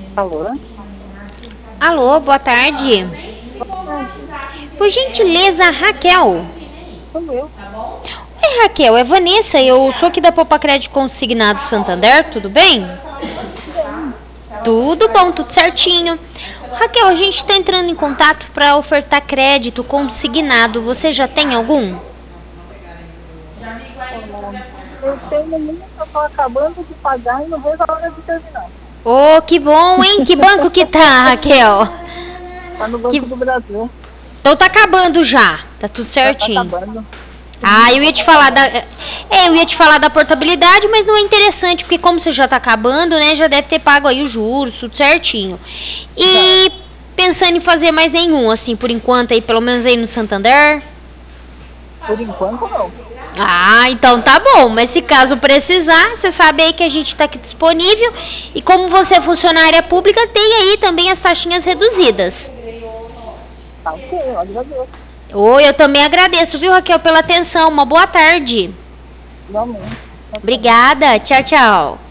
Alô? Alô, boa tarde. Ah, Por gentileza, Raquel. sou eu. Oi, Raquel, é Vanessa. Eu sou aqui da Poupa Crédito Consignado Santander, tudo bem? Bem, Tudo bom, tudo certinho. Raquel, a gente está entrando em contato para ofertar crédito consignado. Você já tem algum? olha, eu tenho muito, eu estou acabando de pagar e não vejo a hora de terminar. Oh, que bom, hein? Que banco que tá, Raquel? Está no Que... Banco do Brasil, Então tá acabando já. Tá tudo já está certinho. acabando. Ah, eu ia te falar da. Eu ia te falar da portabilidade, mas não é interessante, porque como você já tá acabando, né? Já deve ter pago aí os juros, tudo certinho. Já, E pensando em fazer mais nenhum, assim, por enquanto aí, pelo menos aí no Santander? por enquanto não. Ah, então tá bom. Mas se caso precisar, você sabe aí que a gente tá aqui disponível. E como você é funcionária pública, tem aí também as taxinhas reduzidas. Tá ok, eu agradeço. Oi, eu também agradeço, viu, Raquel, pela atenção. Uma boa tarde. Igualmente. Tchau, tchau. Obrigada. Tchau, tchau.